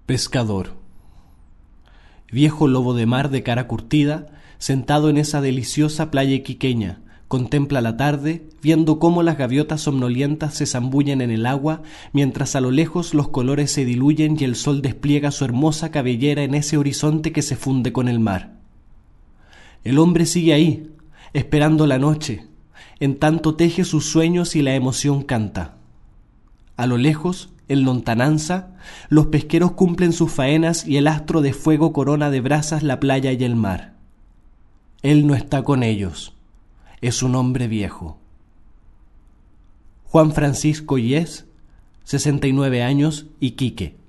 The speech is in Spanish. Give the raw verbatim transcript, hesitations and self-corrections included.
Pescador. Viejo lobo de mar de cara curtida, sentado en esa deliciosa playa iquiqueña, contempla la tarde, viendo cómo las gaviotas somnolientas se zambullen en el agua, mientras a lo lejos los colores se diluyen y el sol despliega su hermosa cabellera en ese horizonte que se funde con el mar. El hombre sigue ahí, esperando la noche, en tanto teje sus sueños y la emoción canta. A lo lejos, en lontananza, los pesqueros cumplen sus faenas y el astro de fuego corona de brasas la playa y el mar. Él no está con ellos, es un hombre viejo. Juan Francisco Yes, sesenta y nueve años, Iquique.